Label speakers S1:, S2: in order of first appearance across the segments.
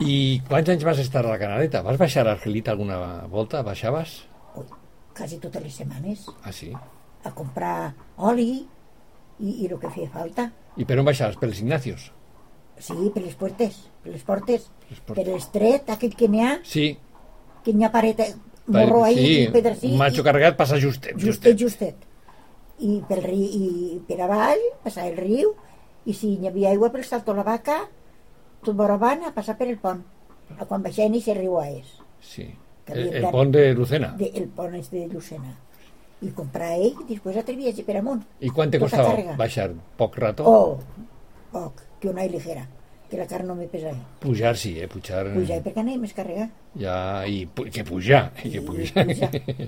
S1: I quants anys vas estar a la Canaleta? Vas baixar a Argelita alguna volta? Baixaves?
S2: Ui, quasi totes les setmanes
S1: Ah, sí?
S2: a comprar oli i el que feia falta.
S1: I per on baixaves? Per els Ignacios?
S2: Sí, per les portes, per l'estret, aquell que n'hi ha,
S1: Sí.
S2: que n'hi ha paret, morro ahí,
S1: Sí,
S2: i pedací,
S1: un macho carregat passa justet.
S2: justet. I pel riu, i per avall, passar el riu, i si n'hi havia aigua pel Salto la Vaca, tot vora van a passar per el pont. A quan baixen i se riu a és.
S1: Sí.
S2: Que
S1: El pont de Lucena.
S2: El pont és de Lucena. I comprar ell, i després altre viatge per amunt.
S1: I quant te
S2: Tota
S1: costava
S2: càrrega.
S1: baixar? Poc rato?
S2: Oh, poc, que una ligera, que la carn no me pesa.
S1: Pujar sí, pujar...
S2: Pujar, perquè anem més carregar.
S1: Ja, i que pujar, i que pujar.
S2: pujar.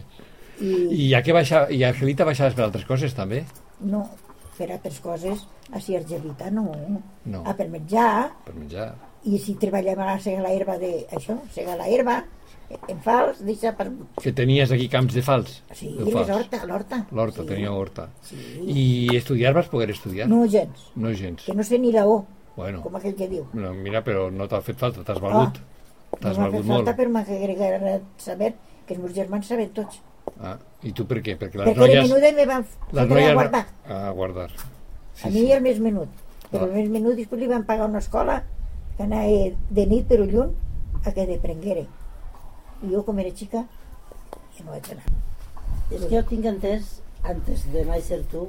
S1: I ja que baixava, i a Argelita baixaves per altres coses també?
S2: No, per altres coses, a Argelita no.
S1: No.
S2: Per menjar,
S1: Per menjar.
S2: i si treballem a segar la herba de... Això, segar la herba, en fals, deixa per...
S1: Que tenies aquí camps de fals?
S2: Sí,
S1: de fals.
S2: l'horta.
S1: L'horta,
S2: Sí.
S1: tenia horta.
S2: Sí.
S1: I estudiar vas poder estudiar?
S2: No gens,
S1: No gens.
S2: que no sé ni la O,
S1: Bueno,
S2: com aquell que diu.
S1: no, mira, però no t'ha fet falta, t'has valgut. T'has
S2: no m'ha
S1: valgut
S2: fet
S1: molt.
S2: falta, però m'ha agregat saber que els meus germans saben tots.
S1: Ah, i tu per què? Perquè les
S2: Perquè era
S1: noies...
S2: menuda i me van
S1: Les
S2: fotre a
S1: noies...
S2: guardar.
S1: A guardar.
S2: A mi el més menut. Però
S1: Ah.
S2: el més menut després li van pagar una escola que anava de nit però lluny a que de prenguere. I jo, com era xica, ja no vaig anar.
S3: És que jo tinc entès, antes de néixer tu,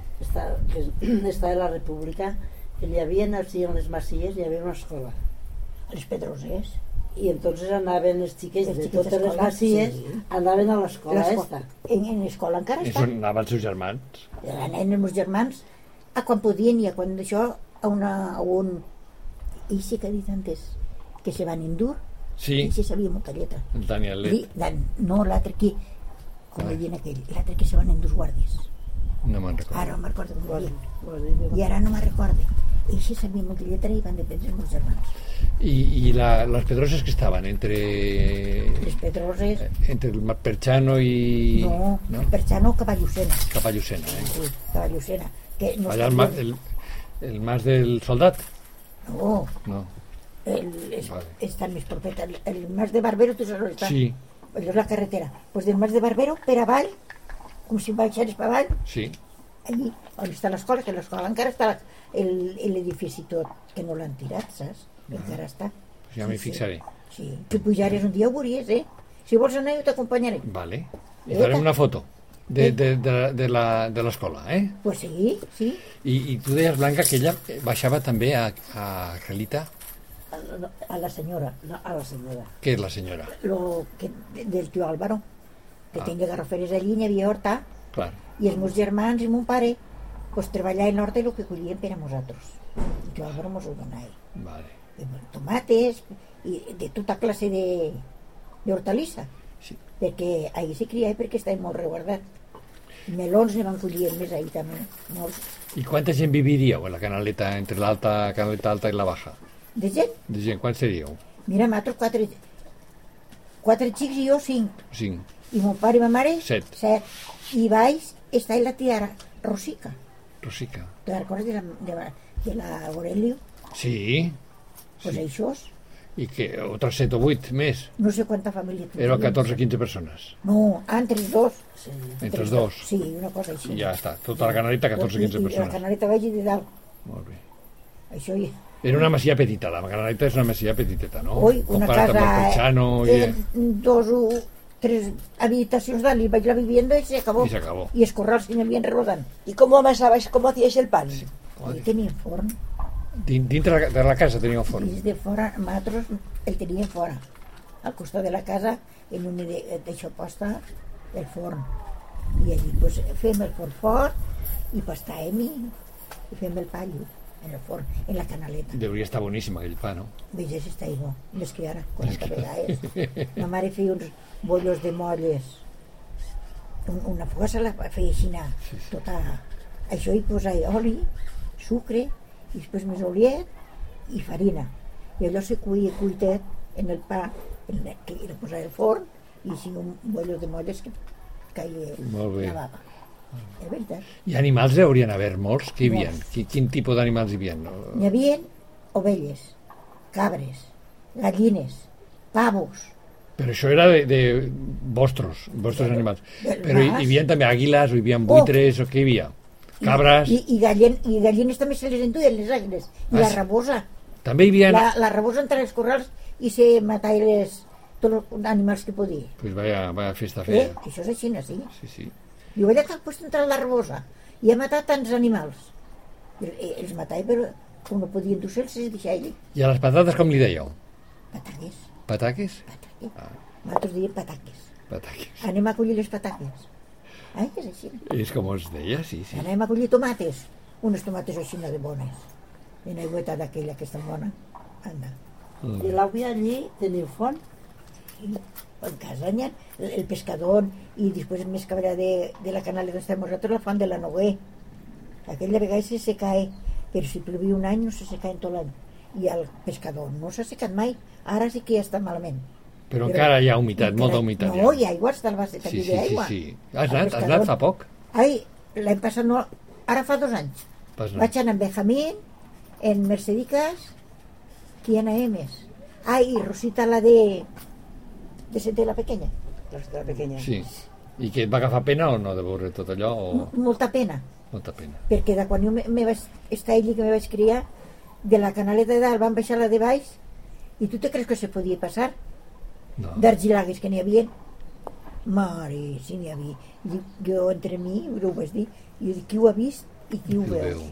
S3: que estava a la República, que hi havia allí en les Masies, hi havia una escola.
S2: A les Pedroses.
S3: I entonces anaven els xiquets
S2: Els
S3: de
S2: xiquets
S3: totes les
S2: d'escola,
S3: Masies,
S2: sí.
S3: anaven a l'escola esta.
S2: En l'escola encara
S1: I
S2: està.
S1: on anaven els seus germans?
S2: Anaven els meus germans a quan podien i a quan d'això a un... I sí que ha dit antes que se van endur.
S1: Sí,
S2: I sí sabia molta lletra.
S1: el Daniel
S2: I,
S1: Let.
S2: no, l'altre que... Com li diuen aquell? L'altre que se van endur guàrdies.
S1: No me'n recordo.
S2: Ara no me'n recordo com li diuen. I ara no me'n recordo. I sí sabia molta lletra i van dependre els meus germans.
S1: I les pedroses que estaven entre
S2: Les Pedroses...
S1: el Perchano i...
S2: No, Perchano, Caballucena.
S1: Capallucena,
S2: Sí, Caballucena. Que no
S1: allà
S2: està
S1: el,
S2: bien.
S1: el mas del soldat?
S2: No,
S1: No. Vale.
S2: està més propet. El mas de Barbero, tu saps on està?
S1: Sí,
S2: Allò és la carretera. Pues del mas de Barbero per avall, com si baixares per avall,
S1: sí.
S2: allí on està l'escola, que l'escola encara està l'edifici tot, que no l'han tirat, saps? Encara està.
S1: Pues ja m'hi fixaré.
S2: Sí. Si pujares un dia ho veuries, eh? Si vols anar jo t'acompanyaré.
S1: Vale. I farem una foto de l'escola, eh?
S2: Pues sí, sí.
S1: I tu deies, Blanca, que ella baixava també a Angelita.
S2: A la senyora.
S3: No, a la senyora.
S1: Què és la senyora?
S2: Del tio Álvaro, que tenia garroferes allí, n'hi havia horta,
S1: Clar.
S2: i els meus germans i mon pare pues, treballaven l'horta i el que collien per a nosaltres. El tio Álvaro mos ho donava.
S1: Vale.
S2: I tomates, i de tota classe d'hortalissa.
S1: Sí.
S2: Perquè ahir se criava perquè estava molt reguardat. Melons ne van collir més ahir també, molts.
S1: I quanta gent viviríeu a la Canaleta, entre l'alta Canaleta alta i la baja?
S2: De gent?
S1: De gent, quants seríeu?
S2: Mira, nosaltres quatre xics i jo 5.
S1: 5.
S2: I mon pare i ma mare
S1: 7.
S2: 7. I baix està la tia Rosica.
S1: Rosica.
S2: ¿Te recordes de la Aurelio?
S1: Sí.
S2: Pues
S1: Sí.
S2: això,
S1: I que otros 7 o 8 més.
S2: no sé quanta família tenia.
S1: Eren 14 o 15 persones.
S2: No, entre els dos.
S3: Sí.
S1: Entre els dos.
S2: Sí, una cosa així.
S1: I ja està. Tota la Canaleta, 14 o 15
S2: I la
S1: persones.
S2: Canaleta vaig de dalt.
S1: Molt bé.
S2: Això ja...
S1: Era una masia petita, la Canaleta és una masia petiteta, no?
S2: Oi, una
S1: Comparat amb el
S2: casa...
S1: Perchano
S2: dos o tres habitacions dalt, i vaig la vivienda i se acabó.
S1: I se acabó.
S2: I els corrals que n'hi havia rodant.
S4: ¿Y cómo amasabais, cómo hacíais el pan?
S1: Sí.
S2: I tenien forn.
S1: Dintre de la casa tenia un forn.
S2: I de fora, nosaltres el teníem fora. Al costat de la casa, en una d'això posta, el forn. I allí pues, fem el forn fort i pastàvem i fem el pa allí, en el forn, en la Canaleta.
S1: Deuria estar boníssim aquell pa, no?
S2: Veges, està bo, més que ara, 40 vegades. Ma mare feia uns bollos de molles. Una fogassa la feia així, tota... Això hi posava oli, sucre, i després més oliet i farina. I allò se cuia cuitet en el pa, que era posar al forn, i així un bollo de molles que caia
S1: Molt bé.
S2: la bava. És veritat.
S1: I animals haurien haver molts? Què hi havia?
S2: Molts.
S1: Quin tipus d'animals hi havia?
S2: N'hi havia ovelles, cabres, gallines, pavos.
S1: Però això era de vostres animals. Però hi havia també àguiles, hi havia buitres, o què hi havia? Cabres.
S2: I gallines també se les enduien, les àguiles. I la rabosa.
S1: També hi havia...
S2: La rabosa entre els corrals i se matava tots els animals que podia.
S1: Pues vaya festa feia.
S2: Això és així, sí.
S1: Sí.
S2: Diu, allà que ha post entrar la rabosa i ha matat tants animals. Els matava, però com no podien dur-se'ls, se deixava allí.
S1: I a les patates com li dèieu?
S2: Pataques.
S1: Pataques?
S2: Nosaltres diem pataques.
S1: Pataques.
S2: Anem a collir les pataques. Ai, és així.
S1: És com es deia, sí.
S2: Anem a collir tomates. Unes tomates així de bones. I una aigüeta d'aquella que és tan bona. Anda.
S3: I l'avui allí teniu font?
S2: En casa n'hi ha el pescador i després més cabra de la canal on estem nosaltres, la font de la Noguer. Aquella vegada se cae, però si plovia un any no se seca en tot l'any. I el pescador no s'ha secat mai. Ara sí que ja està malament.
S1: Però encara hi ha humitat, molta humitat.
S2: No, hi ha aigua, està el base també d'aigua.
S1: Sí. Has anat fa poc?
S2: Ai, l'any passat no, ara fa 2 anys. Vaig anar amb Benjamín, en Mercedicas, qui anàvem més? Ai, Rosita, la de Sete la Pequeña.
S3: La pequeña.
S1: Sí. I que et va agafar pena o no de veure tot allò? O...
S2: Molta pena.
S1: Molta pena.
S2: Perquè de quan jo me vaig estar allí, que me vaig criar, de la canaleta de dalt van baixar la de baix, i tu te creus que se podia passar?
S1: No.
S2: D'argilagues que n'hi havia. Mare, si n'hi havia. Jo entre mi, ho vaig dir, i dic, qui ho ha vist i qui ho veu?